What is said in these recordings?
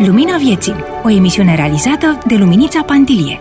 Lumina Vieții, o emisiune realizată de Luminița Pantilie.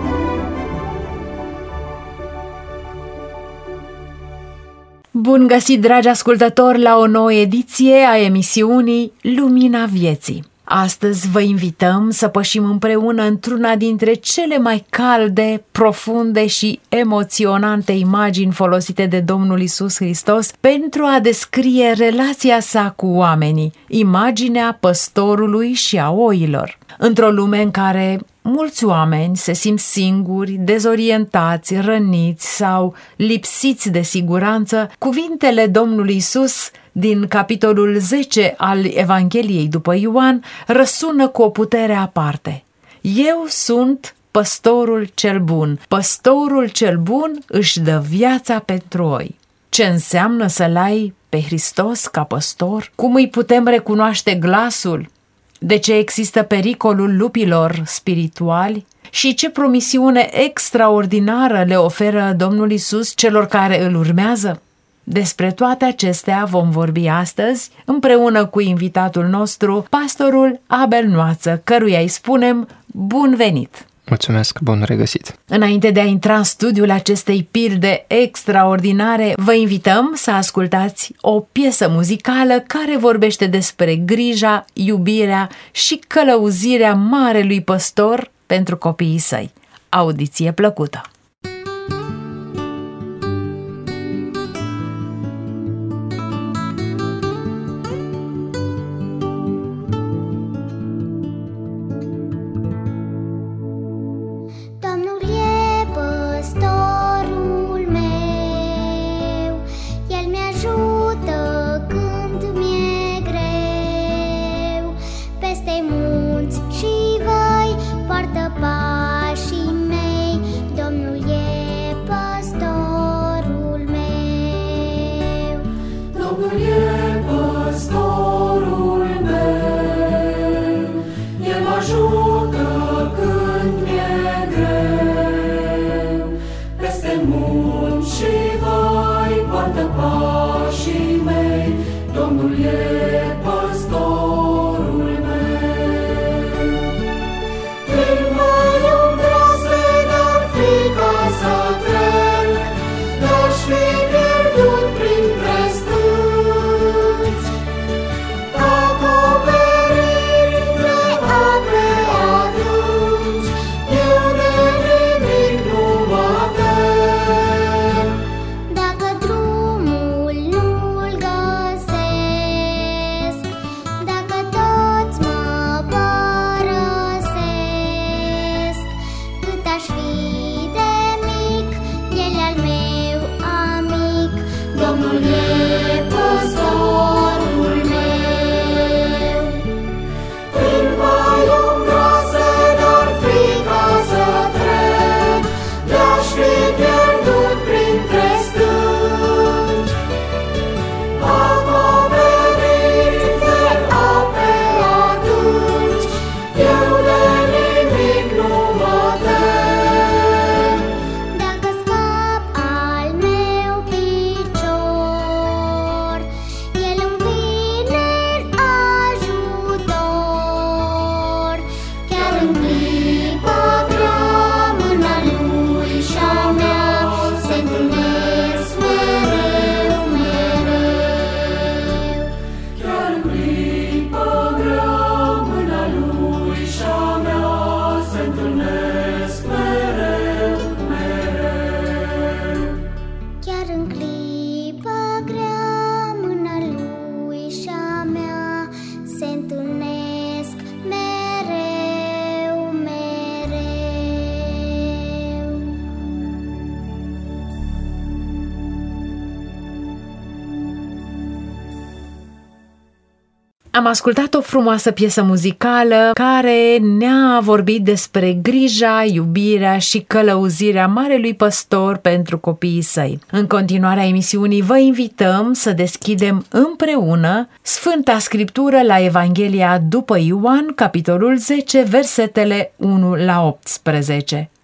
Bun găsit, dragi ascultători, la o nouă ediție a emisiunii Lumina Vieții. Astăzi vă invităm să pășim împreună într-una dintre cele mai calde, profunde și emoționante imagini folosite de Domnul Iisus Hristos pentru a descrie relația sa cu oamenii, imaginea păstorului și a oilor. Într-o lume în care mulți oameni se simt singuri, dezorientați, răniți sau lipsiți de siguranță, cuvintele Domnului Iisus din capitolul 10 al Evangheliei după Ioan răsună cu o putere aparte. Eu sunt păstorul cel bun. Păstorul cel bun își dă viața pentru oi. Ce înseamnă să-L ai pe Hristos ca păstor? Cum îi putem recunoaște glasul? De ce există pericolul lupilor spirituali? Și ce promisiune extraordinară le oferă Domnul Iisus celor care îl urmează? Despre toate acestea vom vorbi astăzi împreună cu invitatul nostru, pastorul Abel Noață, căruia îi spunem bun venit! Mulțumesc, bun regăsit! Înainte de a intra în studiul acestei pilde extraordinare, vă invităm să ascultați o piesă muzicală care vorbește despre grija, iubirea și călăuzirea marelui păstor pentru copiii săi. Audiție plăcută! Am ascultat o frumoasă piesă muzicală care ne-a vorbit despre grija, iubirea și călăuzirea marelui păstor pentru copiii săi. În continuarea emisiunii vă invităm să deschidem împreună Sfânta Scriptură la Evanghelia după Ioan, capitolul 10, versetele 1 la 18.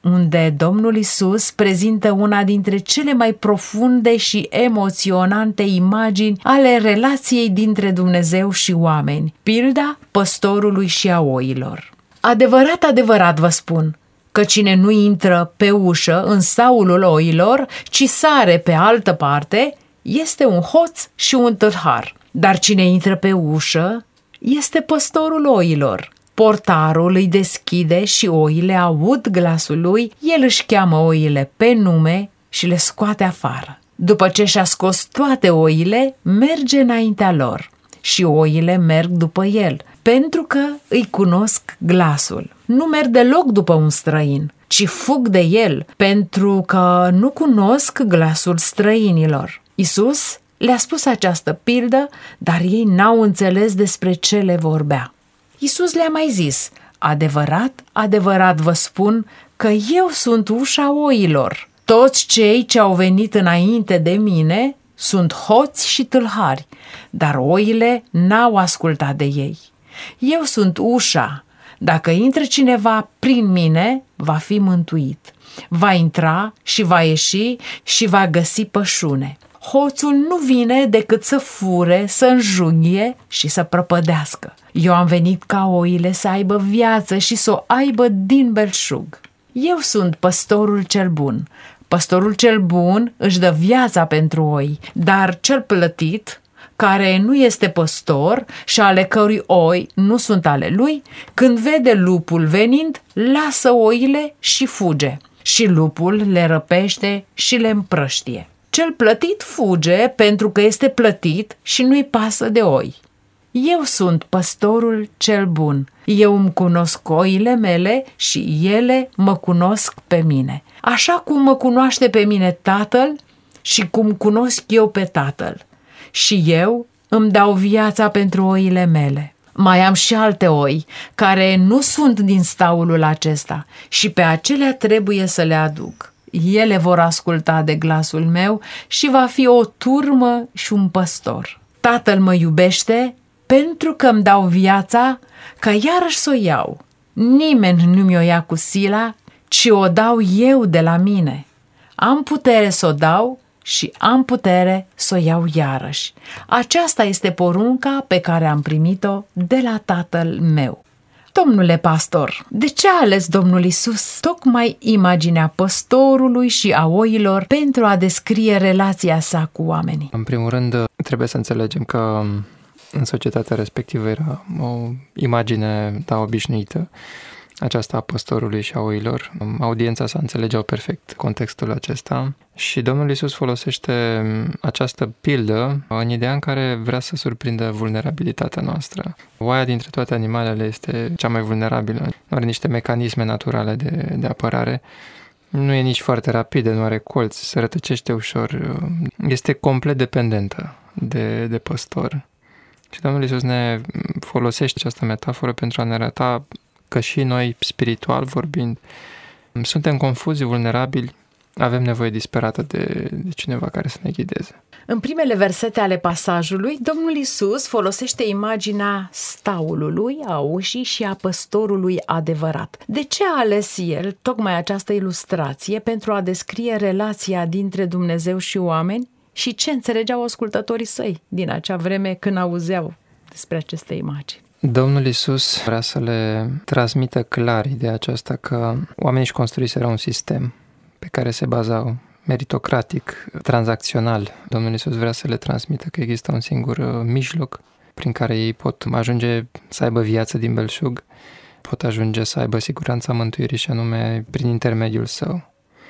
unde Domnul Isus prezintă una dintre cele mai profunde și emoționante imagini ale relației dintre Dumnezeu și oameni, pilda păstorului și a oilor. Adevărat, adevărat vă spun că cine nu intră pe ușă în staulul oilor, ci sare pe altă parte, este un hoț și un tâlhar. Dar cine intră pe ușă este păstorul oilor. Portarul îi deschide și oile aud glasul lui, el își cheamă oile pe nume și le scoate afară. După ce și-a scos toate oile, merge înaintea lor și oile merg după el, pentru că îi cunosc glasul. Nu merg deloc după un străin, ci fug de el, pentru că nu cunosc glasul străinilor. Isus le-a spus această pildă, dar ei n-au înțeles despre ce le vorbea. Isus le-a mai zis: adevărat, adevărat vă spun că eu sunt ușa oilor. Toți cei ce au venit înainte de mine sunt hoți și tâlhari, dar oile n-au ascultat de ei. Eu sunt ușa. Dacă intră cineva prin mine, va fi mântuit. Va intra și va ieși și va găsi pășune. Hoțul nu vine decât să fure, să înjunghe și să prăpădească. Eu am venit ca oile să aibă viață și să o aibă din belșug. Eu sunt păstorul cel bun. Păstorul cel bun își dă viața pentru oi, dar cel plătit, care nu este păstor și ale cărui oi nu sunt ale lui, când vede lupul venind, lasă oile și fuge. Și lupul le răpește și le împrăștie. Cel plătit fuge pentru că este plătit și nu-i pasă de oi. Eu sunt păstorul cel bun. Eu îmi cunosc oile mele și ele mă cunosc pe mine. Așa cum mă cunoaște pe mine Tatăl și cum cunosc eu pe Tatăl. Și eu îmi dau viața pentru oile mele. Mai am și alte oi care nu sunt din staulul acesta și pe acelea trebuie să le aduc. Ele vor asculta de glasul meu și va fi o turmă și un păstor. Tatăl mă iubește pentru că îmi dau viața ca iarăși să o iau. Nimeni nu mi-o ia cu sila, ci o dau eu de la mine. Am putere să o dau și am putere să o iau iarăși. Aceasta este porunca pe care am primit-o de la Tatăl meu. Domnule pastor, de ce a ales Domnul Isus tocmai imaginea păstorului și a oilor pentru a descrie relația sa cu oamenii? În primul rând, trebuie să înțelegem că în societatea respectivă era o imagine obișnuită, aceasta a păstorului și a oilor. Audiența sa înțelegeau perfect contextul acesta și Domnul Iisus folosește această pildă în ideea în care vrea să surprindă vulnerabilitatea noastră. Oaia dintre toate animalele este cea mai vulnerabilă. Nu are niște mecanisme naturale de apărare, nu e nici foarte rapidă, nu are colți, se rătăcește ușor, este complet dependentă de păstor. Și Domnul Iisus ne folosește această metaforă pentru a ne arăta că și noi, spiritual vorbind, suntem confuzi, vulnerabili, avem nevoie disperată de cineva care să ne ghideze. În primele versete ale pasajului, Domnul Iisus folosește imaginea staulului, a ușii și a păstorului adevărat. De ce a ales el tocmai această ilustrație pentru a descrie relația dintre Dumnezeu și oameni și ce înțelegeau ascultătorii săi din acea vreme când auzeau despre aceste imagini? Domnul Iisus vrea să le transmită clar ideea aceasta că oamenii își construiseră un sistem pe care se bazau meritocratic, tranzacțional. Domnul Iisus vrea să le transmită că există un singur mijloc prin care ei pot ajunge să aibă viață din belșug, pot ajunge să aibă siguranța mântuirii și anume prin intermediul său.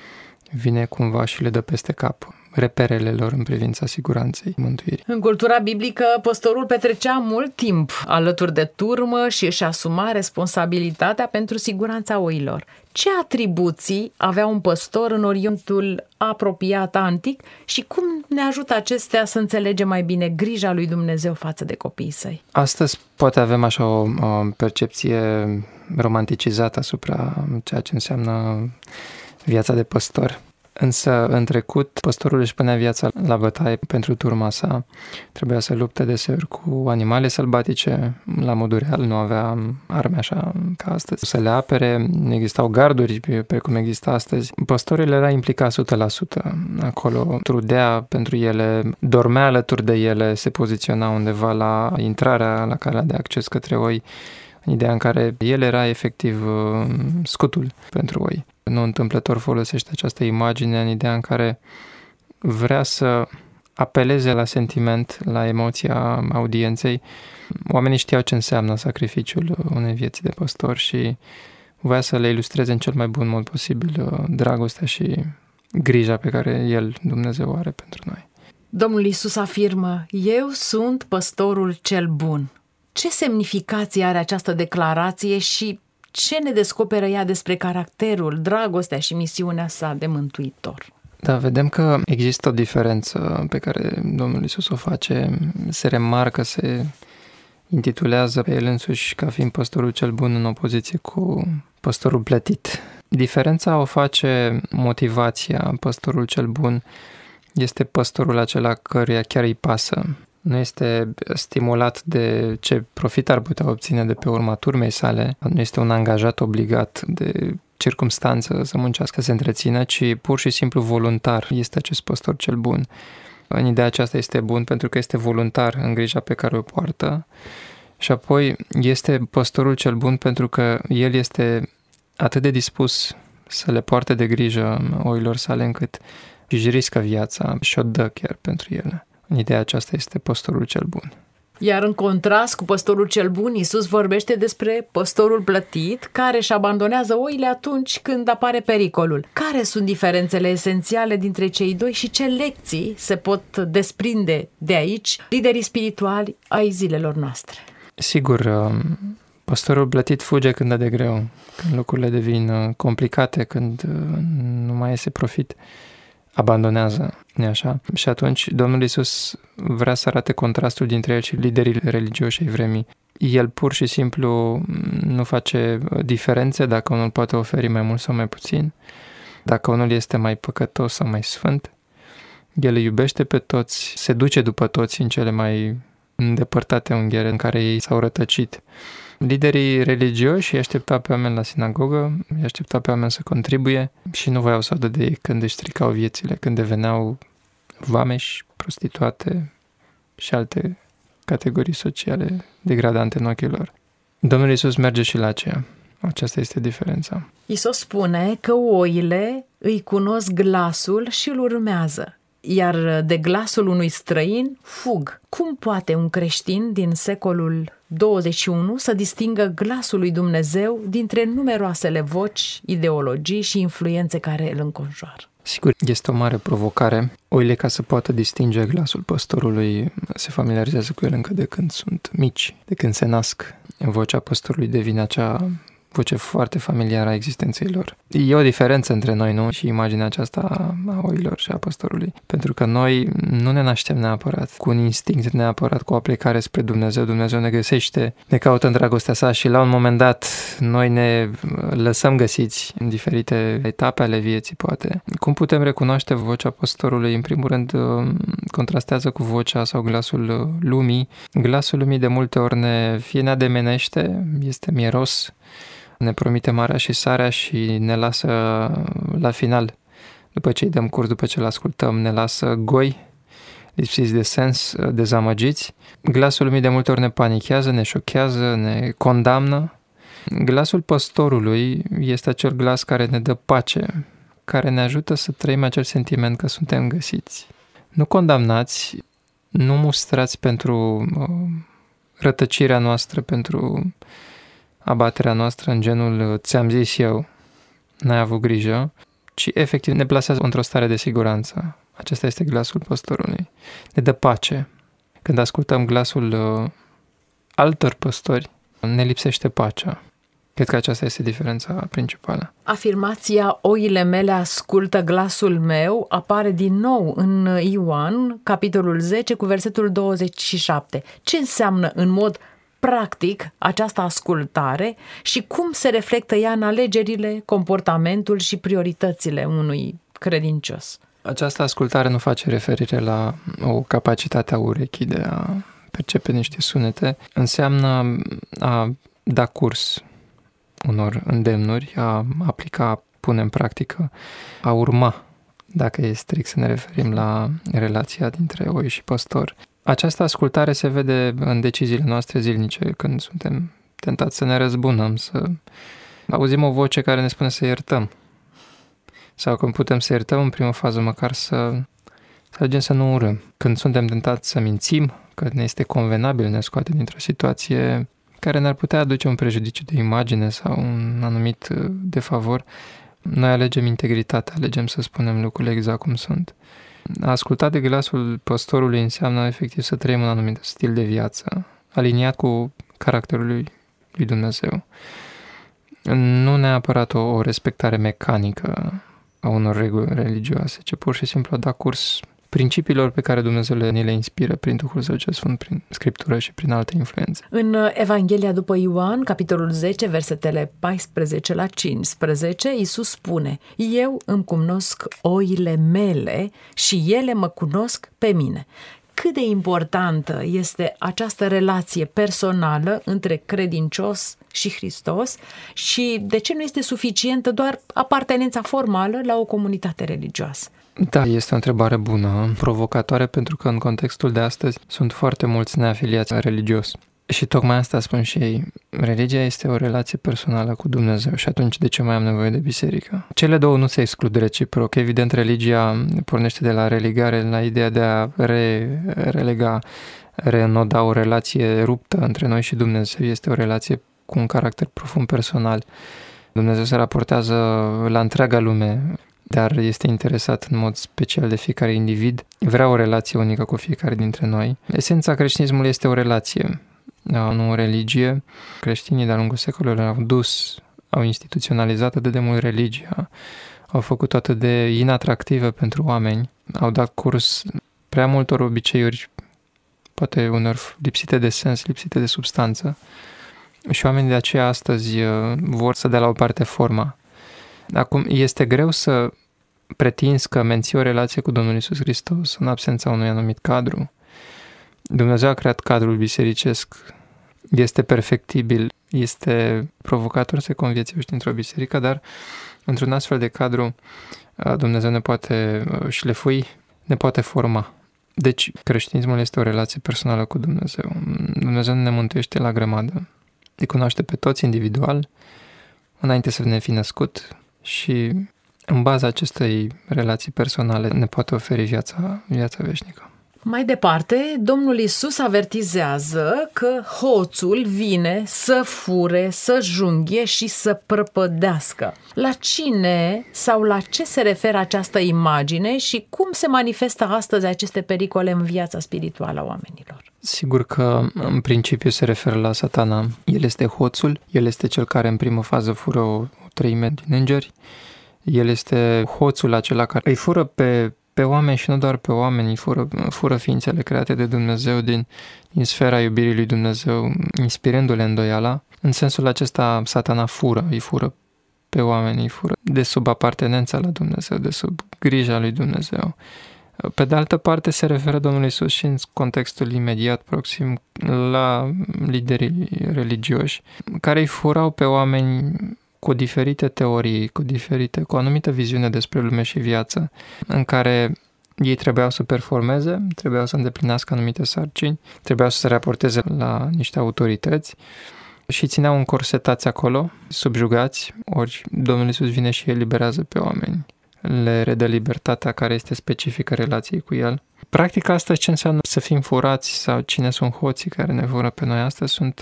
Vine cumva și le dă peste cap reperele lor în privința siguranței mântuirii. În cultura biblică, păstorul petrecea mult timp alături de turmă și își asuma responsabilitatea pentru siguranța oilor. Ce atribuții avea un păstor în Orientul apropiat antic și cum ne ajută acestea să înțelegem mai bine grija lui Dumnezeu față de copiii săi? Astăzi poate avem așa o percepție romanticizată asupra ceea ce înseamnă viața de păstor. Însă, în trecut, păstorul își punea viața la bătaie pentru turma sa. Trebuia să lupte deseori cu animale sălbatice, la modul real, nu avea arme așa ca astăzi. Să le apere, nu existau garduri precum există astăzi. Păstorul era implicat 100% acolo, trudea pentru ele, dormea alături de ele, se poziționa undeva la intrarea, la calea de acces către oi, în ideea în care el era efectiv scutul pentru oi. Nu întâmplător folosește această imagine în ideea în care vrea să apeleze la sentiment, la emoția audienței. Oamenii știau ce înseamnă sacrificiul unei vieți de păstor și voia să le ilustreze în cel mai bun mod posibil dragostea și grija pe care El, Dumnezeu, are pentru noi. Domnul Iisus afirmă: eu sunt păstorul cel bun. Ce semnificație are această declarație și ce ne descoperă ea despre caracterul, dragostea și misiunea sa de mântuitor? Da, vedem că există o diferență pe care Domnul Iisus o face, se remarcă, se intitulează pe El însuși ca fiind păstorul cel bun în opoziție cu păstorul plătit. Diferența o face motivația. Păstorul cel bun este păstorul acela căruia chiar îi pasă. Nu este stimulat de ce profit ar putea obține de pe urma turmei sale, nu este un angajat obligat de circumstanță să muncească, să se întrețină, ci pur și simplu voluntar este acest păstor cel bun. În ideea aceasta este bun pentru că este voluntar în grija pe care o poartă și apoi este păstorul cel bun pentru că el este atât de dispus să le poarte de grijă oilor sale încât își riscă viața și o dă chiar pentru ele. În ideea aceasta este păstorul cel bun. Iar în contrast cu păstorul cel bun, Iisus vorbește despre păstorul plătit, care își abandonează oile atunci când apare pericolul. Care sunt diferențele esențiale dintre cei doi și ce lecții se pot desprinde de aici liderii spirituali ai zilelor noastre? Sigur, păstorul plătit fuge când dă de greu, când lucrurile devin complicate, când nu mai iese profit, abandonează, nu așa? Și atunci Domnul Iisus vrea să arate contrastul dintre el și liderii religioși ai vremii. El pur și simplu nu face diferențe dacă unul poate oferi mai mult sau mai puțin, dacă unul este mai păcătos sau mai sfânt. El îi iubește pe toți, se duce după toți în cele mai îndepărtate unghiere în care ei s-au rătăcit. Liderii religioși îi așteptau pe oameni la sinagogă, îi așteptau pe oameni să contribuie și nu voiau să audă de ei când își stricau viețile, când deveneau vameși, prostituate și alte categorii sociale degradante în ochii lor. Domnul Iisus merge și la aceea. Aceasta este diferența. Iisus spune că oile îi cunosc glasul și îl urmează, iar de glasul unui străin fug. Cum poate un creștin din secolul 21 să distingă glasul lui Dumnezeu dintre numeroasele voci, ideologii și influențe care îl înconjoară? Sigur, este o mare provocare. Oile, ca să poată distinge glasul păstorului, se familiarizează cu el încă de când sunt mici, de când se nasc. Vocea păstorului devine acea voce foarte familiară a existenței lor. E o diferență între noi, nu? Și imaginea aceasta a oilor și a păstorului. Pentru că noi nu ne naștem neapărat cu un instinct, neapărat cu o aplicare spre Dumnezeu. Dumnezeu ne găsește, ne caută în dragostea sa și la un moment dat noi ne lăsăm găsiți în diferite etape ale vieții, poate. Cum putem recunoaște vocea păstorului? În primul rând, contrastează cu vocea sau glasul lumii. Glasul lumii de multe ori fie ne ademenește, este mieros, ne promite marea și sarea și ne lasă la final, după ce îi dăm curs, după ce îl ascultăm, ne lasă goi, lipsiți de sens, dezamăgiți. Glasul lumii de multe ori ne panichează, ne șochează, ne condamnă. Glasul păstorului este acel glas care ne dă pace, care ne ajută să trăim acel sentiment că suntem găsiți. Nu condamnați, nu mustrați pentru rătăcirea noastră, pentru abaterea noastră în genul ți-am zis eu, n-ai avut grijă, ci efectiv ne plasează într-o stare de siguranță. Acesta este glasul păstorului. Ne dă pace. Când ascultăm glasul altor păstori, ne lipsește pacea. Cred că aceasta este diferența principală. Afirmația oile mele ascultă glasul meu apare din nou în Ioan, capitolul 10, cu versetul 27. Ce înseamnă în mod practic această ascultare și cum se reflectă ea în alegerile, comportamentul și prioritățile unui credincios. Această ascultare nu face referire la o capacitate a urechii de a percepe niște sunete. Înseamnă a da curs unor îndemnuri, a aplica, a pune în practică, a urma, dacă e strict să ne referim la relația dintre oi și păstor. Această ascultare se vede în deciziile noastre zilnice, când suntem tentați să ne răzbunăm, să auzim o voce care ne spune să iertăm. Sau când putem să iertăm, în primă fază măcar să alegem să nu urâm. Când suntem tentați să mințim, că ne este convenabil, ne scoate dintr-o situație care ne-ar putea aduce un prejudiciu de imagine sau un anumit defavor, noi alegem integritatea, alegem să spunem lucrurile exact cum sunt. A asculta de glasul păstorului înseamnă efectiv să trăim un anumit stil de viață, aliniat cu caracterul lui Dumnezeu. Nu neapărat o respectare mecanică a unor reguli religioase, ci pur și simplu a da curs principiilor pe care Dumnezeu ni le inspiră prin Duhul Său cel Sfânt, prin Scriptură și prin alte influențe. În Evanghelia după Ioan, capitolul 10, versetele 14 la 15, Iisus spune: Eu îmi cunosc oile mele și ele mă cunosc pe mine. Cât de importantă este această relație personală între credincios și Hristos și de ce nu este suficientă doar apartenența formală la o comunitate religioasă? Da, este o întrebare bună, provocatoare, pentru că în contextul de astăzi sunt foarte mulți neafiliați religios. Și tocmai asta spun și ei. Religia este o relație personală cu Dumnezeu și atunci de ce mai am nevoie de biserică? Cele două nu se exclud reciproc. Evident, religia pornește de la religare, la ideea de a relega, reînnoda o relație ruptă între noi și Dumnezeu. Este o relație cu un caracter profund personal. Dumnezeu se raportează la întreaga lume, dar este interesat în mod special de fiecare individ. Vrea o relație unică cu fiecare dintre noi. Esența creștinismului este o relație, nu o religie. Creștinii de-a lungul secolelor au instituționalizat atât de mult religia, au făcut-o atât de inatractivă pentru oameni, au dat curs prea multor obiceiuri, poate uneori lipsite de sens, lipsite de substanță. Și oamenii de aceea astăzi vor să dea la o parte forma. Acum, este greu să pretinzi că menții o relație cu Domnul Iisus Hristos în absența unui anumit cadru. Dumnezeu a creat cadrul bisericesc, este perfectibil, este provocator să conviețuiești într-o biserică, dar într-un astfel de cadru Dumnezeu ne poate șlefui, ne poate forma. Deci, creștinismul este o relație personală cu Dumnezeu. Dumnezeu ne mântuiește la grămadă. Îi cunoaște pe toți individual, înainte să ne fi născut și în baza acestei relații personale ne poate oferi viața veșnică. Mai departe, Domnul Iisus avertizează că hoțul vine să fure, să junghie și să prăpădească. La cine sau la ce se referă această imagine și cum se manifestă astăzi aceste pericole în viața spirituală a oamenilor? Sigur că în principiu se referă la Satana. El este hoțul, el este cel care în primă fază fură o treime din îngeri. El este hoțul acela care îi fură pe oameni și nu doar pe oameni, îi fură ființele create de Dumnezeu din sfera iubirii lui Dumnezeu, inspirându-le îndoiala. În sensul acesta, Satana îi fură pe oameni, îi fură de sub apartenența la Dumnezeu, de sub grija lui Dumnezeu. Pe de altă parte, se referă Domnul Iisus și în contextul imediat proxim la liderii religioși, care îi furau pe oameni cu diferite teorii, cu o anumită viziune despre lume și viață, în care ei trebuiau să performeze, trebuiau să îndeplinească anumite sarcini, trebuiau să se raporteze la niște autorități și țineau încorsetați acolo, subjugați, ori Domnul Iisus vine și eliberează pe oameni, le redă libertatea care este specifică relației cu El. Practic asta ce înseamnă să fim furați sau cine sunt hoții care ne fură pe noi astăzi sunt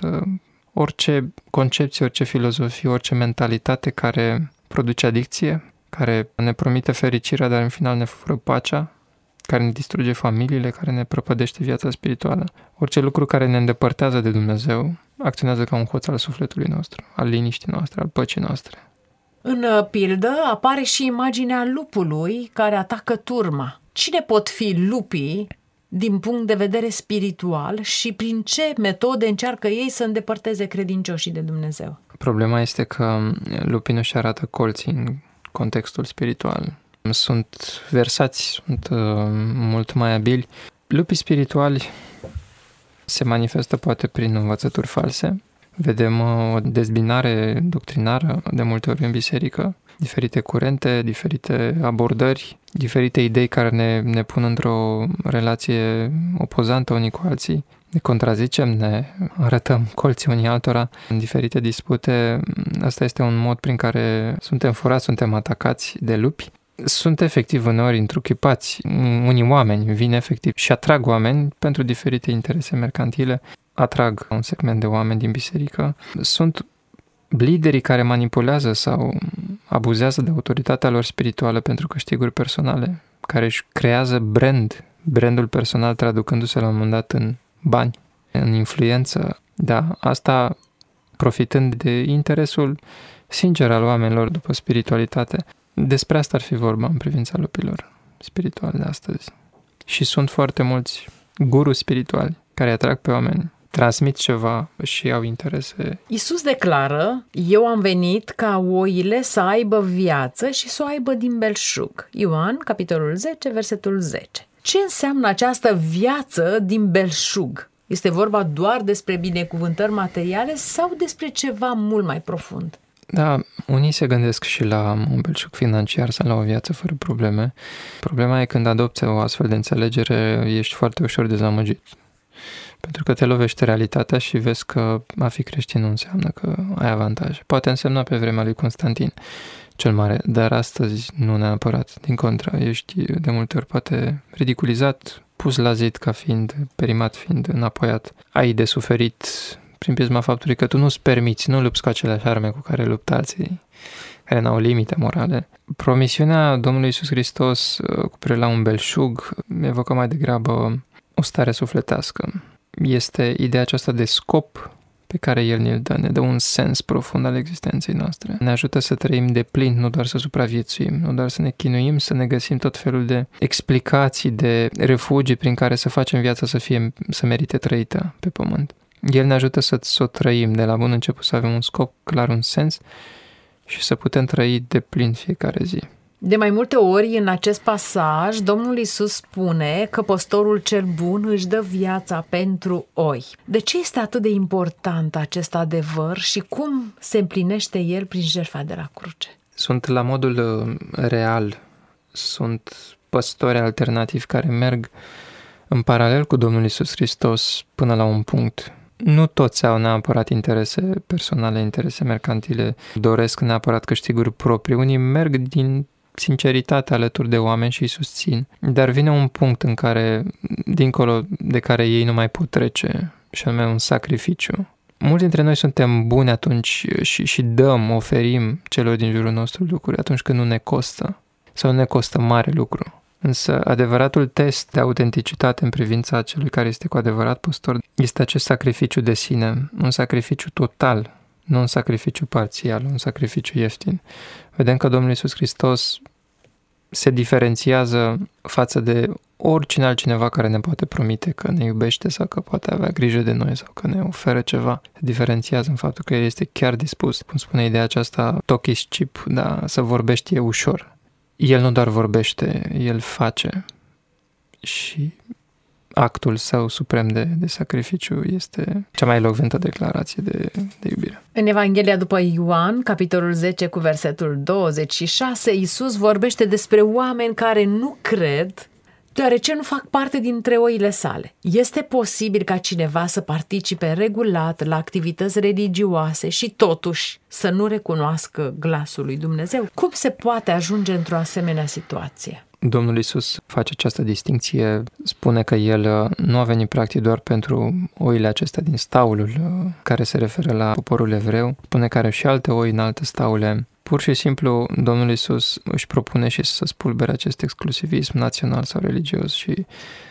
orice concepție, orice filozofie, orice mentalitate care produce adicție, care ne promite fericirea, dar în final ne fură pacea, care ne distruge familiile, care ne prăpădește viața spirituală. Orice lucru care ne îndepărtează de Dumnezeu acționează ca un hoț al sufletului nostru, al liniștii noastre, al păcii noastre. În pildă apare și imaginea lupului care atacă turma. Cine pot fi lupii din punct de vedere spiritual și prin ce metode încearcă ei să îndepărteze credincioșii de Dumnezeu? Problema este că lupii nu-și arată colții în contextul spiritual. sunt versați, sunt mult mai abili. Lupii spirituali se manifestă poate prin învățături false. Vedem o dezbinare doctrinară de multe ori în biserică, diferite curente, diferite abordări, diferite idei care ne pun într-o relație opozantă unii cu alții. Ne contrazicem, ne arătăm colții unii altora în diferite dispute. Asta este un mod prin care suntem furați, suntem atacați de lupi. Sunt efectiv uneori întruchipați. Unii oameni vin efectiv și atrag oameni pentru diferite interese mercantile. Atrag un segment de oameni din biserică. Sunt liderii care manipulează sau abuzează de autoritatea lor spirituală pentru câștiguri personale, care își creează brandul personal traducându-se la un moment dat în bani, în influență. Da, asta profitând de interesul sincer al oamenilor după spiritualitate. Despre asta ar fi vorba în privința lupilor spirituali de astăzi. Și sunt foarte mulți gurus spirituali care atrag pe oameni, transmit ceva și au interese. Iisus declară: eu am venit ca oile să aibă viață și să o aibă din belșug. Ioan, capitolul 10, versetul 10. Ce înseamnă această viață din belșug? Este vorba doar despre binecuvântări materiale sau despre ceva mult mai profund? Da, unii se gândesc și la un belșug financiar sau la o viață fără probleme. Problema e când adopți o astfel de înțelegere, ești foarte ușor dezamăgit. Pentru că te lovește realitatea și vezi că a fi creștin nu înseamnă că ai avantaje. Poate însemna pe vremea lui Constantin cel Mare, dar astăzi nu neapărat. Din contră, ești de multe ori poate ridiculizat, pus la zid ca fiind, perimat fiind înapoiat. Ai de suferit prin prisma faptului că tu nu-ți permiți, nu lupți cu aceleași arme cu care luptă alții, care n-au limite morale. Promisiunea Domnului Iisus Hristos cu privire la un belșug evocă mai degrabă o stare sufletească. Este ideea aceasta de scop pe care El ne-l dă, ne dă un sens profund al existenței noastre. Ne ajută să trăim de plin, nu doar să supraviețuim, nu doar să ne chinuim, să ne găsim tot felul de explicații, de refugii prin care să facem viața să merite trăită pe pământ. El ne ajută să o trăim de la bun început, să avem un scop clar, un sens și să putem trăi de plin fiecare zi. De mai multe ori în acest pasaj, Domnul Iisus spune că păstorul cel bun își dă viața pentru oi. De ce este atât de important acest adevăr și cum se împlinește el prin jertfa de la cruce? Sunt la modul real, sunt păstori alternativi care merg în paralel cu Domnul Iisus Hristos până la un punct. Nu toți au neapărat interese personale, interese mercantile, doresc neapărat câștiguri proprii. Unii merg din sinceritate alături de oameni și îi susțin. Dar vine un punct în care, dincolo de care ei nu mai pot trece, și anume un sacrificiu. Mulți dintre noi suntem buni atunci și dăm, oferim celor din jurul nostru lucruri atunci când nu ne costă sau nu ne costă mare lucru. Însă adevăratul test de autenticitate în privința celui care este cu adevărat păstor este acest sacrificiu de sine, un sacrificiu total, nu un sacrificiu parțial, un sacrificiu ieftin. Vedem că Domnul Iisus Hristos se diferențiază față de oricine altcineva care ne poate promite că ne iubește sau că poate avea grijă de noi sau că ne oferă ceva. Se diferențiază în faptul că El este chiar dispus, cum spune ideea aceasta, tochis chip, da, să vorbești e ușor. El nu doar vorbește, El face și actul său suprem de sacrificiu este cea mai elocventă declarație de iubire. În Evanghelia după Ioan, capitolul 10 cu versetul 26, Iisus vorbește despre oameni care nu cred deoarece nu fac parte dintre oile sale. Este posibil ca cineva să participe regulat la activități religioase și totuși să nu recunoască glasul lui Dumnezeu? Cum se poate ajunge într-o asemenea situație? Domnul Iisus face această distincție, spune că El nu a venit practic doar pentru oile acestea din staulul care se referă la poporul evreu, spune că are și alte oi în alte staule. Pur și simplu, Domnul Iisus își propune și să spulbere acest exclusivism național sau religios și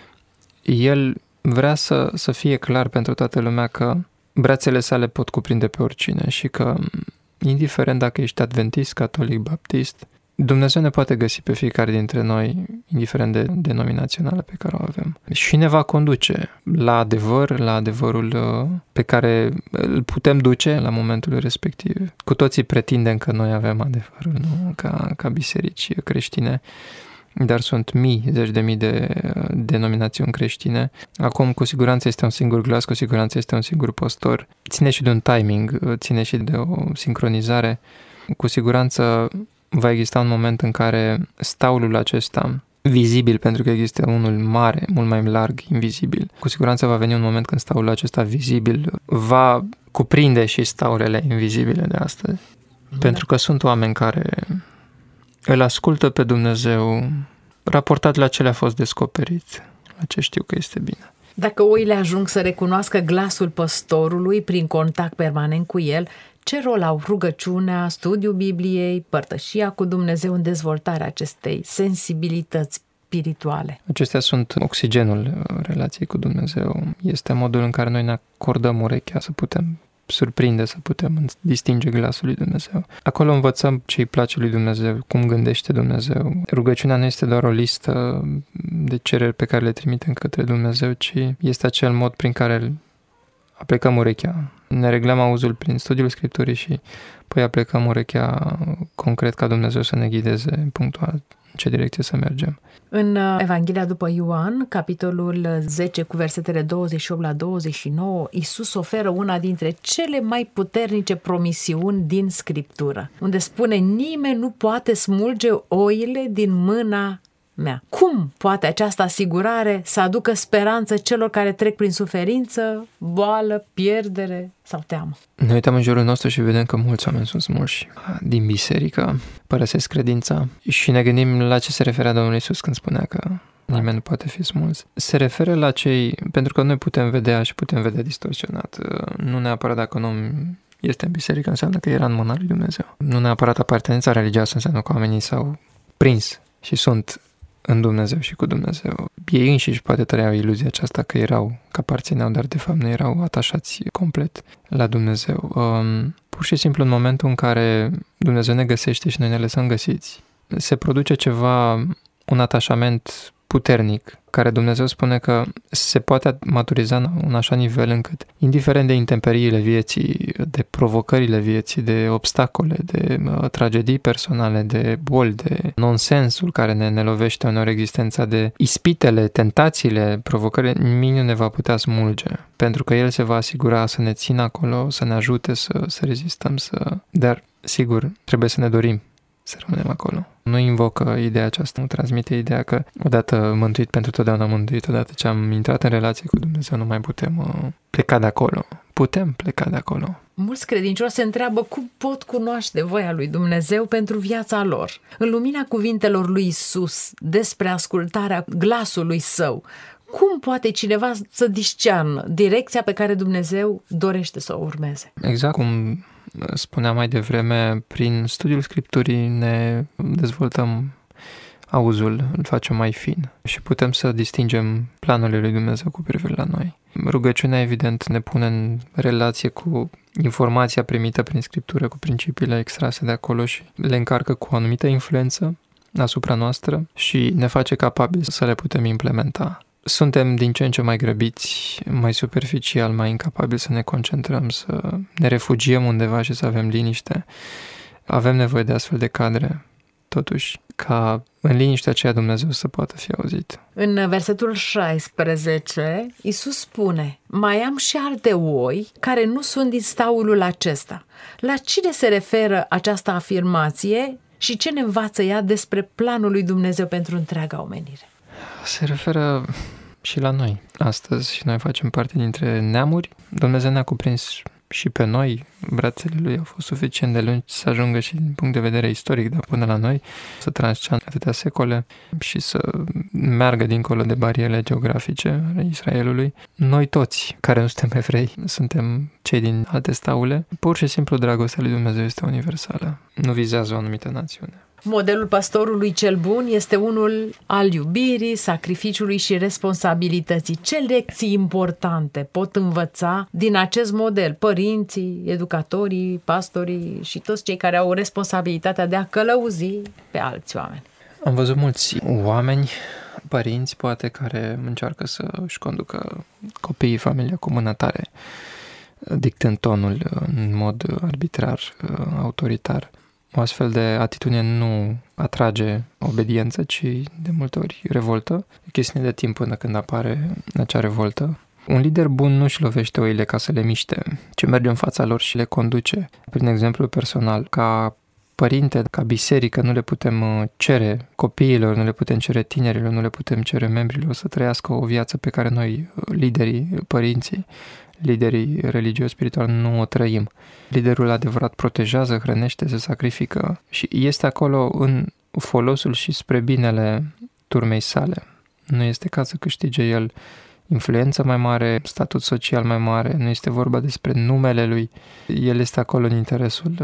El vrea să fie clar pentru toată lumea că brațele sale pot cuprinde pe oricine și că, indiferent dacă ești adventist, catolic, baptist, Dumnezeu ne poate găsi pe fiecare dintre noi, indiferent de denominațională pe care o avem. Și ne va conduce la adevăr, la adevărul pe care îl putem duce la momentul respectiv. Cu toții pretindem că noi avem adevărul, nu? Ca biserici creștine. Dar sunt mii, zeci de mii de denominațiuni creștine. Acum, cu siguranță este un singur glas, cu siguranță este un singur păstor. Ține și de un timing, ține și de o sincronizare. Cu siguranță va exista un moment în care staulul acesta, vizibil, pentru că există unul mare, mult mai larg, invizibil, cu siguranță va veni un moment când staulul acesta vizibil va cuprinde și staulele invizibile de astăzi. Pentru că sunt oameni care îl ascultă pe Dumnezeu raportat la ce le-a fost descoperit, la ce știu că este bine. Dacă oile ajung să recunoască glasul păstorului prin contact permanent cu el, ce rol au rugăciunea, studiul Bibliei, părtășia cu Dumnezeu în dezvoltarea acestei sensibilități spirituale? Acestea sunt oxigenul relației cu Dumnezeu. Este modul în care noi ne acordăm urechea să putem surprinde, să putem distinge glasul lui Dumnezeu. Acolo învățăm ce îi place lui Dumnezeu, cum gândește Dumnezeu. Rugăciunea nu este doar o listă de cereri pe care le trimitem către Dumnezeu, ci este acel mod prin care aplecăm urechea. Ne reglăm auzul prin studiul Scripturii și apoi aplecăm urechea concret ca Dumnezeu să ne ghideze punctual în ce direcție să mergem. În Evanghelia după Ioan, capitolul 10 cu versetele 28 la 29, Iisus oferă una dintre cele mai puternice promisiuni din Scriptură, unde spune: nimeni nu poate smulge oile din mâna mea. Cum poate această asigurare să aducă speranță celor care trec prin suferință, boală, pierdere sau teamă? Ne uităm în jurul nostru și vedem că mulți oameni sunt smulși din biserică, părăsesc credința și ne gândim la ce se referea Domnul Iisus când spunea că nimeni nu poate fi smuls. Se referă la cei, pentru că noi putem vedea și putem vedea distorsionat. Nu neapărat dacă un om este în biserică înseamnă că era în mâna lui Dumnezeu. Nu neapărat apartenența religioasă înseamnă că oamenii s-au prins și sunt în Dumnezeu și cu Dumnezeu. Ei înșiși poate trăiau iluzia aceasta că erau, că aparțineau, dar de fapt nu erau atașați complet la Dumnezeu. Pur și simplu în momentul în care Dumnezeu ne găsește și noi ne lăsăm găsiți, se produce ceva, un atașament puternic, care Dumnezeu spune că se poate maturiza în un așa nivel încât, indiferent de intemperiile vieții, de provocările vieții, de obstacole, de tragedii personale, de boli, de nonsensul care ne lovește uneori existența, de ispitele, tentațiile, provocările, nimic nu ne va putea smulge, pentru că El se va asigura să ne țină acolo, să ne ajute să rezistăm, dar, sigur, trebuie să ne dorim să rămânem acolo. Nu invocă ideea aceasta, nu transmite ideea că odată mântuit pentru totdeauna mântuit, odată ce am intrat în relație cu Dumnezeu nu mai putem pleca de acolo. Putem pleca de acolo. Mulți credincioși se întreabă cum pot cunoaște voia lui Dumnezeu pentru viața lor. În lumina cuvintelor lui Iisus despre ascultarea glasului Său, cum poate cineva să discearnă direcția pe care Dumnezeu dorește să o urmeze? Exact cum spuneam mai devreme, prin studiul Scripturii ne dezvoltăm auzul, îl facem mai fin și putem să distingem planurile lui Dumnezeu cu privire la noi. Rugăciunea, evident, ne pune în relație cu informația primită prin Scriptură, cu principiile extrase de acolo și le încarcă cu o anumită influență asupra noastră și ne face capabili să le putem implementa. Suntem din ce în ce mai grăbiți, mai superficial, mai incapabili să ne concentrăm, să ne refugiem undeva și să avem liniște. Avem nevoie de astfel de cadre, totuși, ca în liniștea aceea Dumnezeu să poată fi auzit. În versetul 16, Iisus spune: mai am și alte oi care nu sunt din staulul acesta. La cine se referă această afirmație și ce ne învață ea despre planul lui Dumnezeu pentru întreaga omenire? Se referă și la noi. Astăzi și noi facem parte dintre neamuri. Dumnezeu ne-a cuprins și pe noi. Brațele Lui au fost suficient de lungi să ajungă și din punct de vedere istoric, dar până la noi, să transceadă atâtea secole și să meargă dincolo de barierele geografice ale Israelului. Noi toți, care nu suntem evrei, suntem cei din alte staule. Pur și simplu dragostea lui Dumnezeu este universală. Nu vizează o anumită națiune. Modelul păstorului cel bun este unul al iubirii, sacrificiului și responsabilității. Ce lecții importante pot învăța din acest model părinții, educatorii, pastorii și toți cei care au responsabilitatea de a călăuzi pe alți oameni? Am văzut mulți oameni, părinți poate, care încearcă să își conducă copiii, familia cu mâna tare, dictând tonul în mod arbitrar, autoritar. O astfel de atitudine nu atrage obediență, ci de multe ori revoltă. E chestiune de timp până când apare acea revoltă. Un lider bun nu își lovește oile ca să le miște, ci merge în fața lor și le conduce. Prin exemplu personal, ca părinte, ca biserică, nu le putem cere copiilor, nu le putem cere tinerilor, nu le putem cere membrilor să trăiască o viață pe care noi, liderii, părinții, liderii religio-spirituali, nu o trăim. Liderul adevărat protejează, hrănește, se sacrifică și este acolo în folosul și spre binele turmei sale. Nu este ca să câștige el influență mai mare, statut social mai mare, nu este vorba despre numele lui. El este acolo în interesul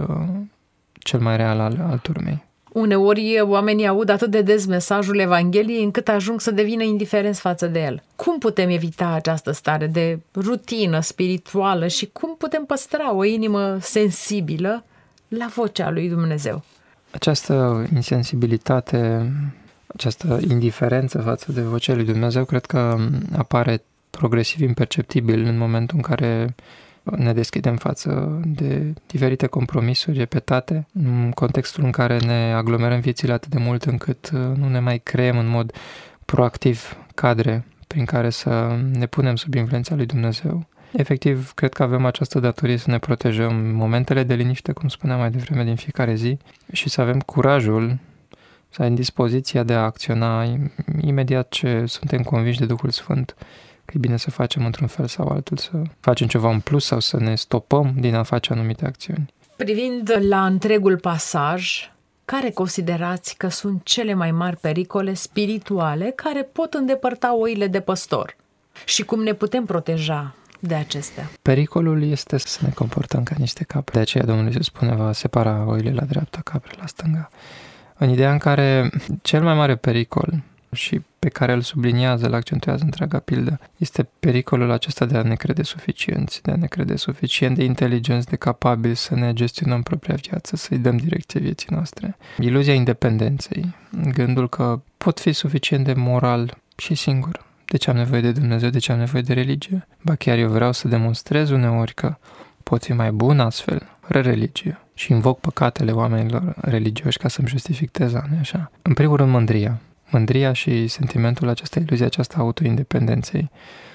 cel mai real al turmei. Uneori oamenii aud atât de des mesajul Evangheliei încât ajung să devină indiferenți față de el. Cum putem evita această stare de rutină spirituală și cum putem păstra o inimă sensibilă la vocea lui Dumnezeu? Această insensibilitate, această indiferență față de vocea lui Dumnezeu cred că apare progresiv imperceptibil în momentul în care ne deschidem față de diferite compromisuri repetate, în contextul în care ne aglomerăm viețile atât de mult încât nu ne mai creăm în mod proactiv cadre prin care să ne punem sub influența lui Dumnezeu. Efectiv, cred că avem această datorie să ne protejăm momentele de liniște, cum spuneam mai devreme, din fiecare zi și să avem curajul, să ai în dispoziția de a acționa imediat ce suntem convinși de Duhul Sfânt că e bine să facem într-un fel sau altul, să facem ceva în plus sau să ne stopăm din a face anumite acțiuni. Privind la întregul pasaj, care considerați că sunt cele mai mari pericole spirituale care pot îndepărta oile de păstor? Și cum ne putem proteja de acestea? Pericolul este să ne comportăm ca niște capre. De aceea Domnul Iisus spune, va separa oile la dreapta, caprele la stânga. În ideea în care cel mai mare pericol și pe care îl subliniază, îl accentuează întreaga pildă, este pericolul acesta de a ne crede suficienți, de a ne crede suficient de inteligenți, de capabili să ne gestionăm propria viață, să-i dăm direcție vieții noastre. Iluzia independenței, gândul că pot fi suficient de moral și singur. De ce am nevoie de Dumnezeu, de ce am nevoie de religie? Ba chiar eu vreau să demonstrez uneori că pot fi mai bun astfel, fără religie. Și invoc păcatele oamenilor religioși ca să-mi justific teza, nu așa? În primul rând, mândria. Mândria și sentimentul acesta, iluzia aceasta autoindependenței.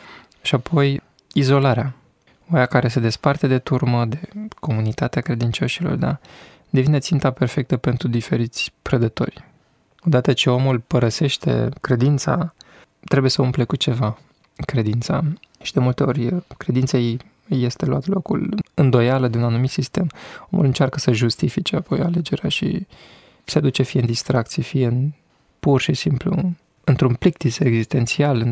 Și apoi izolarea. Oaia care se desparte de turmă, de comunitatea credincioșilor, da? Devine ținta perfectă pentru diferiți prădători. Odată ce omul părăsește credința, trebuie să umple cu ceva credința. Și de multe ori credința ei este luat locul îndoială de un anumit sistem. Omul încearcă să justifice apoi alegerea și se duce fie în distracție, fie în pur și simplu într-un plictis existențial,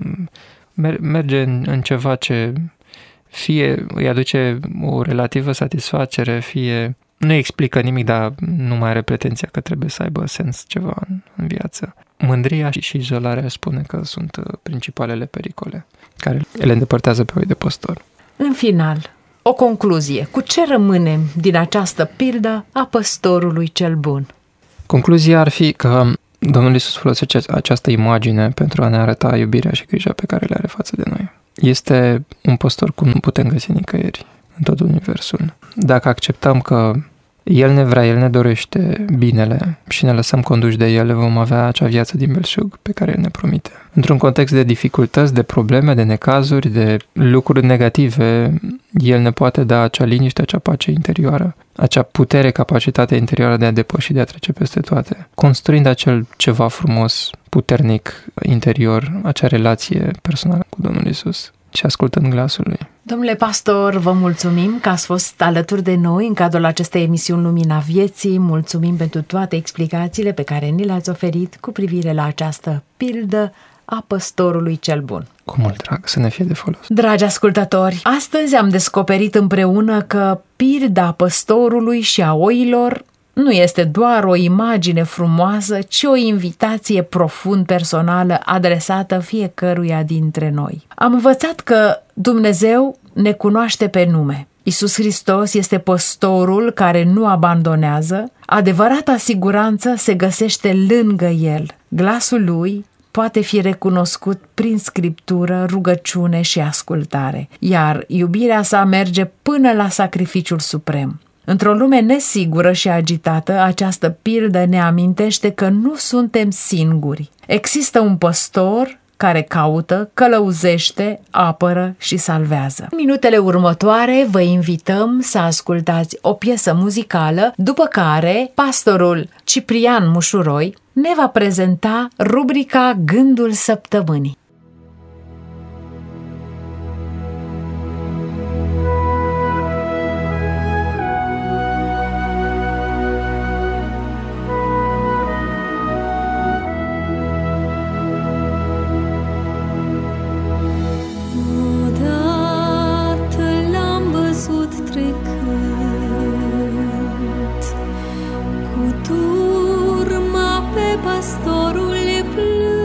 merge în ceva ce fie îi aduce o relativă satisfacere, fie nu explică nimic, dar nu mai are pretenția că trebuie să aibă sens ceva în viață. Mândria și izolarea spune că sunt principalele pericole care le îndepărtează pe oi de păstor. În final, o concluzie. Cu ce rămânem din această pildă a păstorului cel bun? Concluzia ar fi că Domnul Iisus folosește această imagine pentru a ne arăta iubirea și grija pe care le are față de noi. Este un păstor cum nu putem găsi nicăieri în tot universul. Dacă acceptăm că El ne vrea, El ne dorește binele și ne lăsăm conduși de El, vom avea acea viață din belșug pe care El ne promite. Într-un context de dificultăți, de probleme, de necazuri, de lucruri negative, El ne poate da acea liniște, acea pace interioară, acea putere, capacitate interioară de a depăși, de a trece peste toate, construind acel ceva frumos, puternic, interior, acea relație personală cu Domnul Iisus și ascultând glasul Lui. Domnule pastor, vă mulțumim că ați fost alături de noi în cadrul acestei emisiuni Lumina Vieții. Mulțumim pentru toate explicațiile pe care ni le-ați oferit cu privire la această pildă a păstorului cel bun. Cu mult drag, să ne fie de folos. Dragi ascultători, astăzi am descoperit împreună că pilda păstorului și a oilor nu este doar o imagine frumoasă, ci o invitație profund personală adresată fiecăruia dintre noi. Am învățat că Dumnezeu ne cunoaște pe nume. Iisus Hristos este păstorul care nu abandonează. Adevărata siguranță se găsește lângă El. Glasul Lui poate fi recunoscut prin scriptură, rugăciune și ascultare, iar iubirea sa merge până la sacrificiul suprem. Într-o lume nesigură și agitată, această pildă ne amintește că nu suntem singuri. Există un păstor care caută, călăuzește, apără și salvează. În minutele următoare vă invităm să ascultați o piesă muzicală, după care pastorul Ciprian Mușuroi ne va prezenta rubrica Gândul Săptămânii. Pastorul plâng.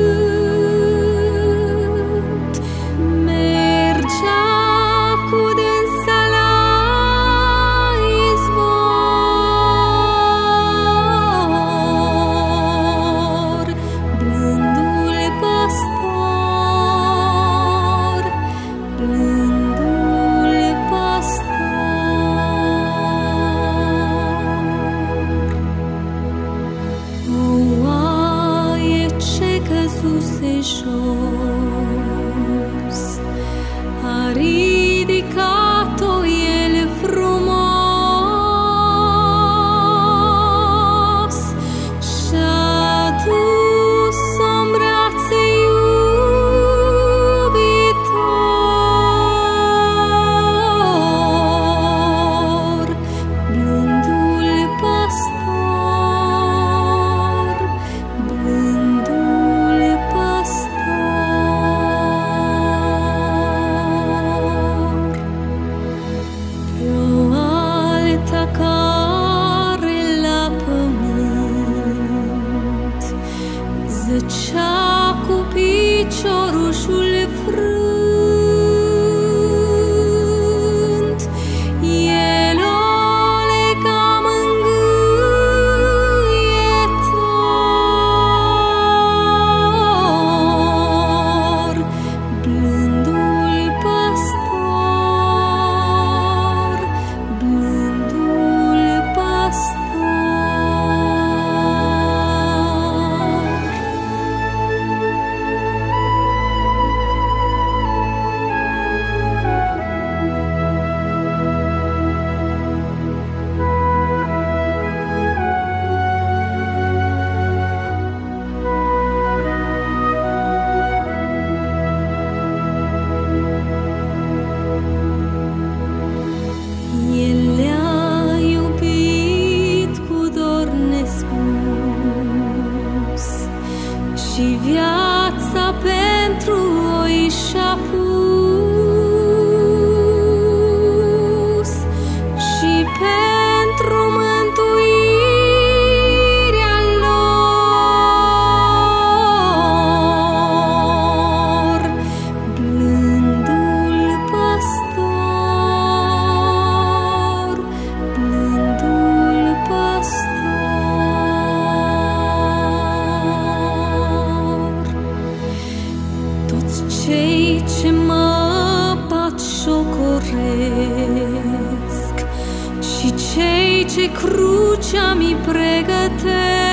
ce crucea mi pregătesc.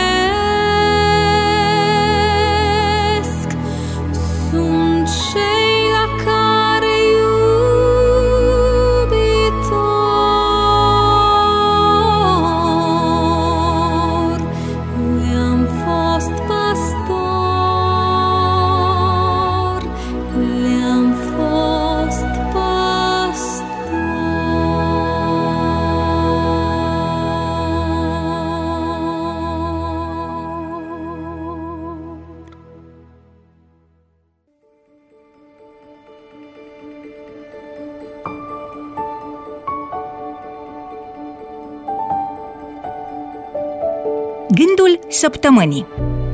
Sunt cei la care iubitor le-am fost pastor, le-am fost pastor. Gândul săptămânii.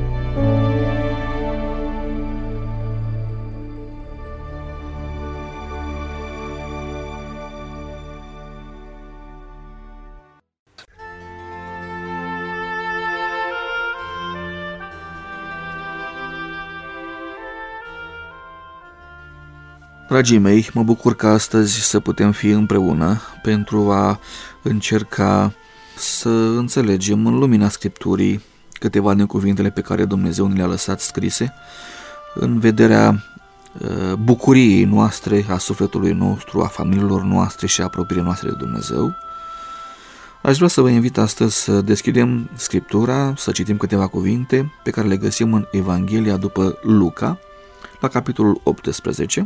Dragii mei, mă bucur că astăzi să putem fi împreună pentru a încerca să înțelegem în lumina Scripturii câteva din cuvintele pe care Dumnezeu ne le-a lăsat scrise în vederea bucuriei noastre, a sufletului nostru, a familiilor noastre și a apropierii noastre de Dumnezeu. Aș vrea să vă invit astăzi să deschidem Scriptura, să citim câteva cuvinte pe care le găsim în Evanghelia după Luca, la capitolul 18,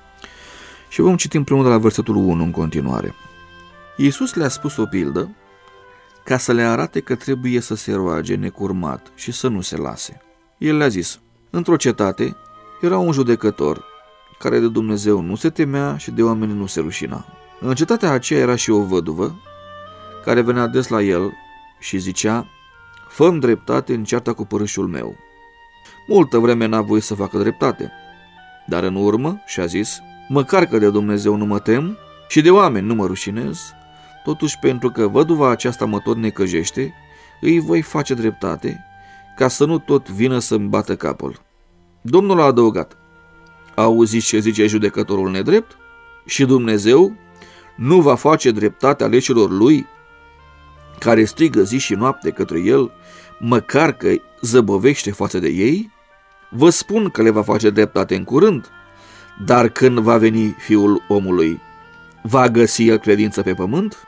și vom citi împreună de la versetul 1 în continuare. Iisus le-a spus o pildă ca să le arate că trebuie să se roage necurmat și să nu se lase. El le-a zis: într-o cetate era un judecător care de Dumnezeu nu se temea și de oameni nu se rușina. În cetatea aceea era și o văduvă care venea des la el și zicea: fă-mi dreptate în cearta cu părâșul meu. Multă vreme n-a voie să facă dreptate, dar în urmă și-a zis: măcar că de Dumnezeu nu mă tem și de oameni nu mă rușinez, totuși pentru că văduva aceasta mă tot necăjește, îi voi face dreptate, ca să nu tot vină să-mi bată capul. Domnul a adăugat: auziți ce zice judecătorul nedrept? Și Dumnezeu nu va face dreptate aleșilor lui, care strigă zi și noapte către el, măcar că zăbovește față de ei? Vă spun că le va face dreptate în curând. Dar când va veni Fiul omului, va găsi el credință pe pământ?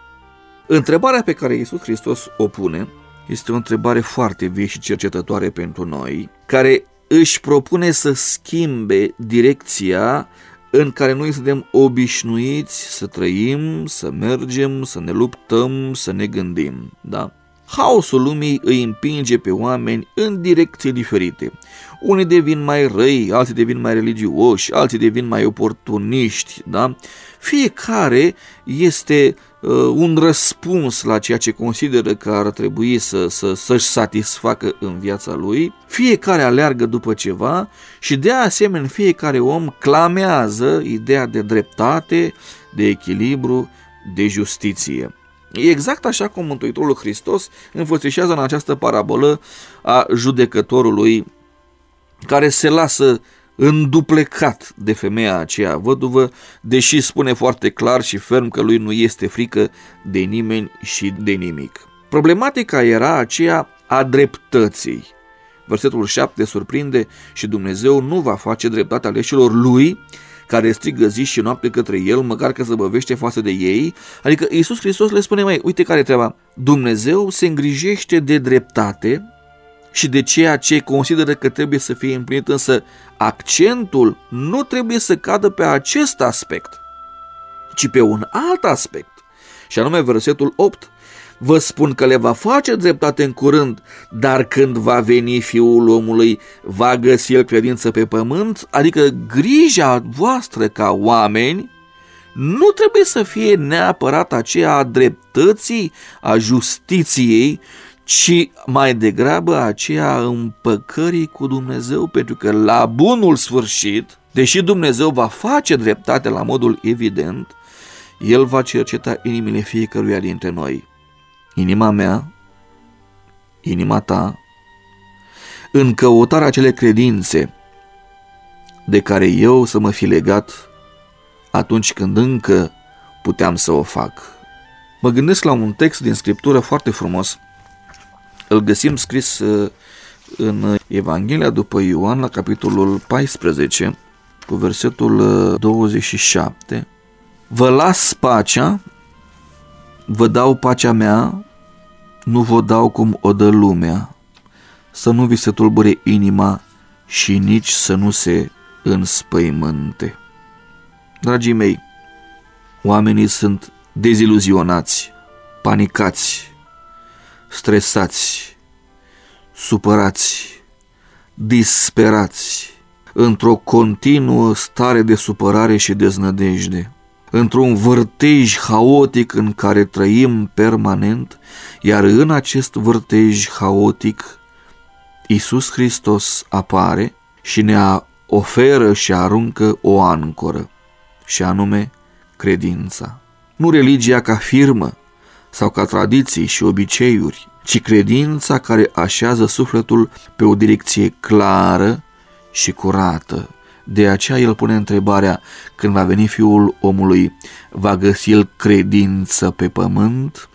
Întrebarea pe care Iisus Hristos o pune este o întrebare foarte vie și cercetătoare pentru noi, care își propune să schimbe direcția în care noi suntem obișnuiți să trăim, să mergem, să ne luptăm, să ne gândim. Da? Haosul lumii îi împinge pe oameni în direcții diferite. Unii devin mai răi, alții devin mai religioși, alții devin mai oportuniști. Da? Fiecare este un răspuns la ceea ce consideră că ar trebui să-și satisfacă în viața lui. Fiecare aleargă după ceva și de asemenea fiecare om clamează ideea de dreptate, de echilibru, de justiție. Exact așa cum Mântuitorul Hristos înfățișează în această parabolă a judecătorului care se lasă înduplecat de femeia aceea văduvă, deși spune foarte clar și ferm că lui nu este frică de nimeni și de nimic. Problematica era aceea a dreptății. Versetul 7 surprinde: și Dumnezeu nu va face dreptate aleșilor lui, care strigă zi și noapte către el, măcar că zăbăvește față de ei. Adică Iisus Hristos le spune: uite care e treaba. Dumnezeu se îngrijește de dreptate și de ceea ce consideră că trebuie să fie împlinit, însă accentul nu trebuie să cadă pe acest aspect, ci pe un alt aspect. Și anume versetul 8: vă spun că le va face dreptate în curând, dar când va veni Fiul omului, va găsi el credință pe pământ? Adică grija voastră ca oameni nu trebuie să fie neapărat aceea a dreptății, a justiției, ci mai degrabă aceea a împăcării cu Dumnezeu, pentru că la bunul sfârșit, deși Dumnezeu va face dreptate la modul evident, El va cerceta inimile fiecăruia dintre noi. Inima mea, inima ta, în căutarea acelei credințe de care eu să mă fi legat atunci când încă puteam să o fac. Mă gândesc la un text din Scriptură foarte frumos. Îl găsim scris în Evanghelia după Ioan, la capitolul 14, cu versetul 27. Vă las pacea, vă dau pacea mea, nu vă dau cum o dă lumea, să nu vi se tulbure inima și nici să nu se înspăimânte. Dragii mei, oamenii sunt deziluzionați, panicați, stresați, supărați, disperați, într-o continuă stare de supărare și deznădejde. într-un vârtej haotic în care trăim permanent, iar în acest vârtej haotic Iisus Hristos apare și ne oferă și aruncă o ancoră, și anume credința. Nu religia ca firmă sau ca tradiții și obiceiuri, ci credința care așează sufletul pe o direcție clară și curată. De aceea el pune întrebarea: când va veni Fiul omului, va găsi el credință pe pământ?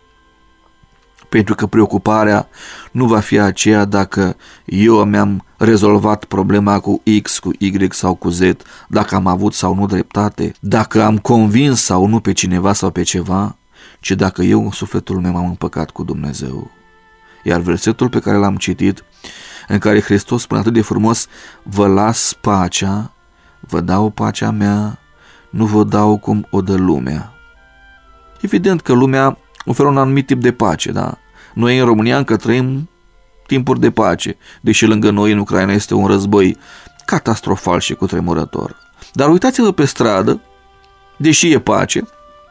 Pentru că preocuparea nu va fi aceea dacă eu mi-am rezolvat problema cu X, cu Y sau cu Z, dacă am avut sau nu dreptate, dacă am convins sau nu pe cineva sau pe ceva, ci dacă eu în sufletul meu m-am împăcat cu Dumnezeu. Iar versetul pe care l-am citit, în care Hristos spune atât de frumos: vă las pacea, vă dau pacea mea, nu vă dau cum o dă lumea. Evident că lumea oferă un anumit tip de pace, da? Noi în România încă trăim timpuri de pace, deși lângă noi în Ucraina este un război catastrofal și cutremurător. Dar uitați-vă pe stradă, deși e pace,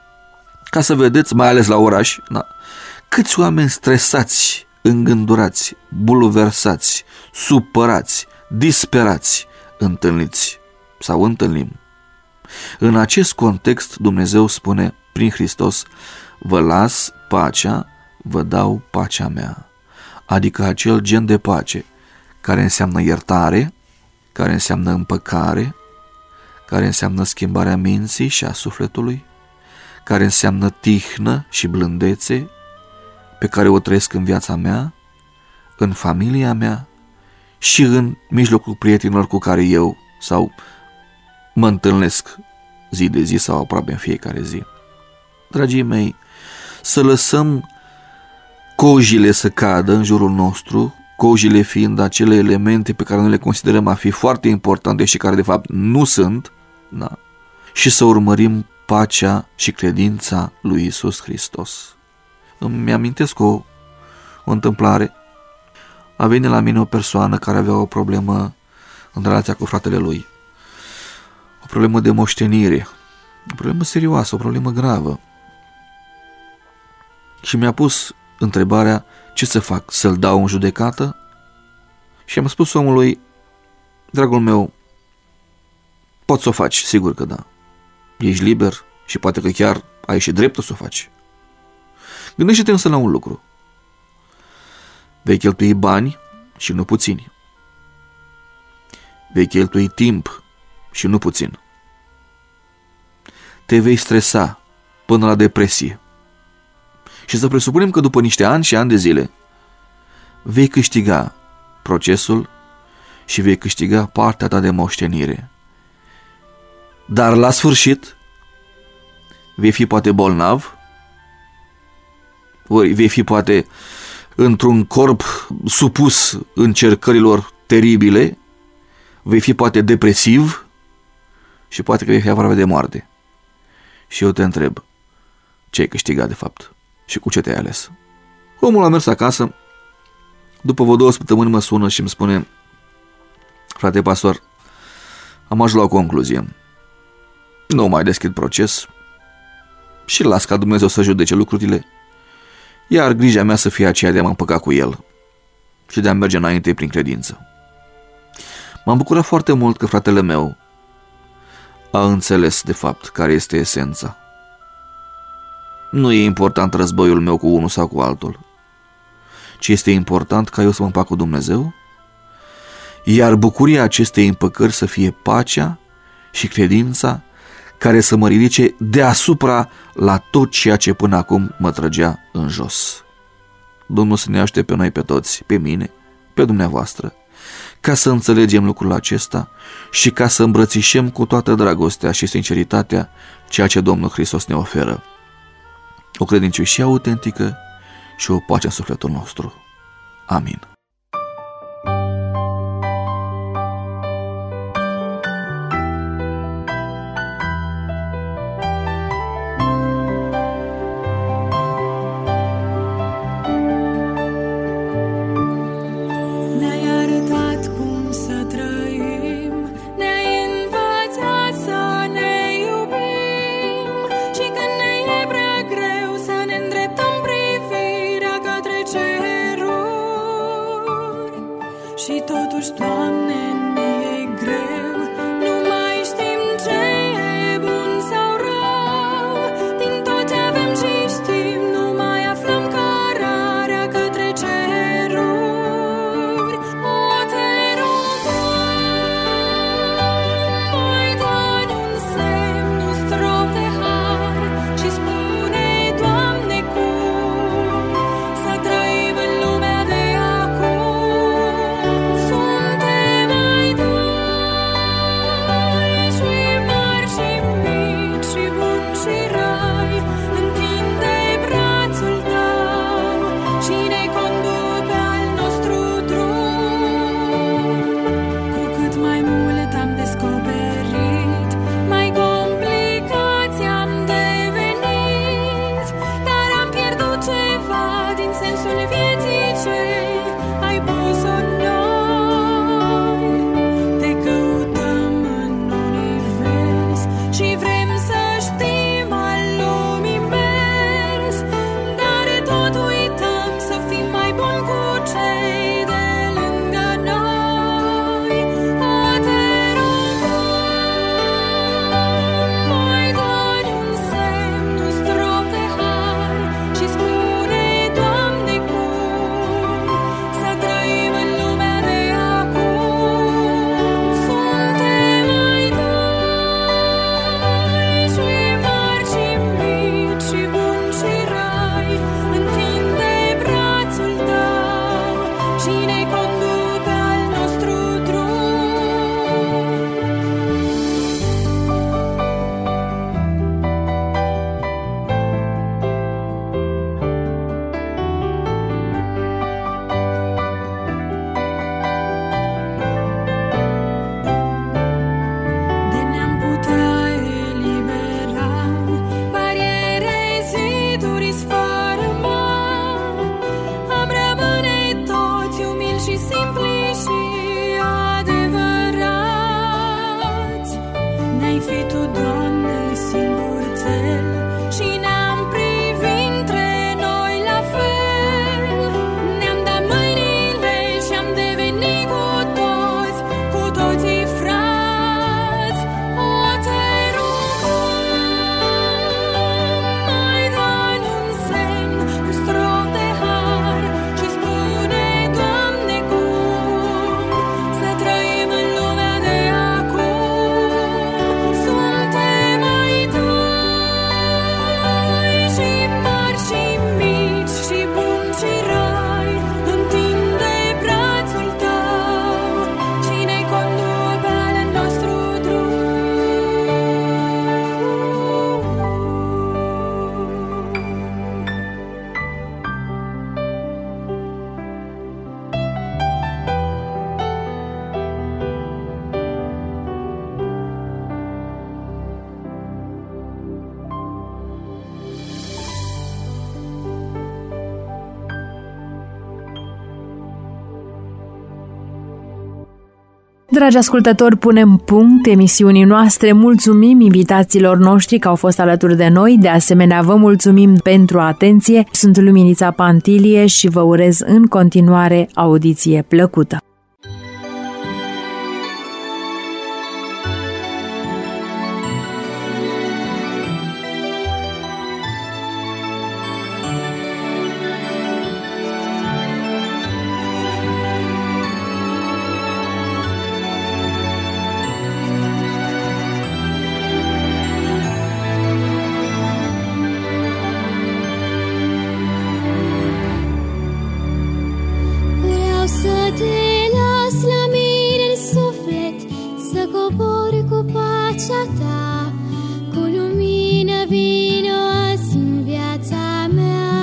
ca să vedeți, mai ales la oraș, da, câți oameni stresați, îngândurați, bulversați, supărați, disperați întâlniți sau întâlnim. În acest context Dumnezeu spune prin Hristos: vă las pacea, vă dau pacea mea. Adică acel gen de pace care înseamnă iertare, care înseamnă împăcare, care înseamnă schimbarea minții și a sufletului, care înseamnă tihnă și blândețe, pe care o trăiesc în viața mea, în familia mea și în mijlocul prietenilor cu care eu sau mă întâlnesc zi de zi sau aproape în fiecare zi. Dragii mei, să lăsăm cojile să cadă în jurul nostru, cojile fiind acele elemente pe care noi le considerăm a fi foarte importante și care de fapt nu sunt, da? Și să urmărim pacea și credința lui Iisus Hristos. Îmi amintesc o întâmplare. A venit la mine o persoană care avea o problemă în relația cu fratele lui. O problemă de moștenire, o problemă serioasă, o problemă gravă. Și mi-a pus întrebarea: ce să fac, să-l dau în judecată? Și am spus omului: dragul meu, poți să o faci, sigur că da. Ești liber și poate că chiar ai și dreptul să o faci. Gândește-te însă la un lucru: vei cheltui bani și nu puțini. Vei cheltui timp și nu puțin. Te vei stresa până la depresie. Și să presupunem că după niște ani și ani de zile vei câștiga procesul și vei câștiga partea ta de moștenire. Dar la sfârșit vei fi poate bolnav, ori vei fi poate într-un corp supus încercărilor teribile, vei fi poate depresiv și poate că vei fi aproape de moarte. Și eu te întreb: ce ai câștigat de fapt? Și cu ce te-ai ales? Omul a mers acasă, după vreo 2 săptămâni mă sună și îmi spune: frate pastor, am ajuns la o concluzie. Nu mai deschid proces și las ca Dumnezeu să judece lucrurile, iar grija mea să fie aceea de a mă împăca cu El și de a merge înainte prin credință. M-am bucurat foarte mult că fratele meu a înțeles de fapt care este esența. Nu e important războiul meu cu unul sau cu altul, ci este important ca eu să mă împac cu Dumnezeu, iar bucuria acestei împăcări să fie pacea și credința care să mă ridice deasupra la tot ceea ce până acum mă trăgea în jos. Domnul să ne ajute pe noi, pe toți, pe mine, pe dumneavoastră, ca să înțelegem lucrul acesta și ca să îmbrățișăm cu toată dragostea și sinceritatea ceea ce Domnul Hristos ne oferă: o credincioșie autentică și o pace în sufletul nostru. Amin. Ne-ai arătat cum să trăim, ne-ai învățat să ne iubim. totuși, Doamne, mi-e greu. Nu mai știm ce e bun sau rău. Din tot ce avem și știm, nu mai aflăm cărarea către ceruri. O, te rog, mai dă-ne un semn, un strop de har și spune, Doamne, cum să trăim în lumea de acum. Suntem ai Tăi și mari și mici și buni și răi. Întinde brațul Tău și ne conduc pe al nostru drum. Cu cât mai mult am descoperit, mai complicați am devenit. Dar am pierdut ceva din sensul vieții ce ai pus-o în noi. Te căutăm în univers și vrem să știm al lumii mers. Dar tot uităm să fim mai buni cu cei de lângă noi. O, te rog, mai dă-ne un semn, un strop de har și spune, Doamne, cum să trăim în lumea de acum. Suntem ai Tăi și mari și mici și buni și răi. Întinde brațul Tău și ne conduc pe al nostru drum. De ne-am putea elibera, bariere, ziduri sfărâma. Am rămâne toți umili și simpli și adevărați. Ne-ai fi Tu, Doamne, singur cel și ne-am privit între noi la fel. Ne-am dat mâinile și am devenit cu toții frați. O, te rog, mai dă-ne un semn, un strop de har și spune, Doamne, cum să trăim în lumea de acum. Suntem ai Tăi și mari și mici și buni și răi. Întinde brațul Tău și ne conduc pe al nostru drum. Dragi ascultători, punem punct emisiunii noastre. Mulțumim invitațiilor noștri că au fost alături de noi. De asemenea, vă mulțumim pentru atenție. Sunt Luminița Pantilie și vă urez în continuare audiție plăcută. Vreau să te las la mine în suflet, să cobor cu pacea ta. Cu lumină vino azi în viața mea.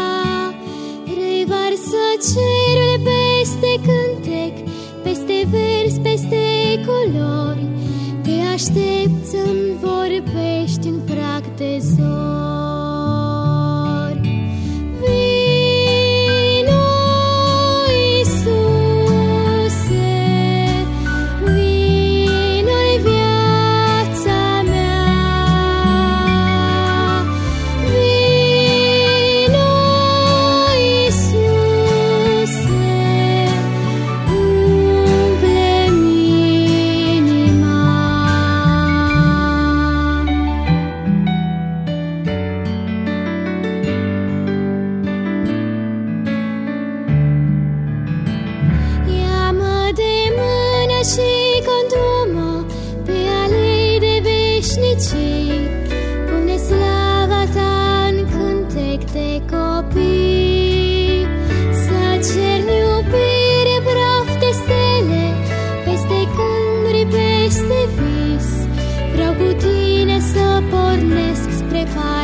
Revarsă cerul peste cântec, peste vers, peste culori. Te aștept să-mi vorbești în prag de zori. Vino, Iisuse, vino-i viața mea. Vino, Iisuse, pace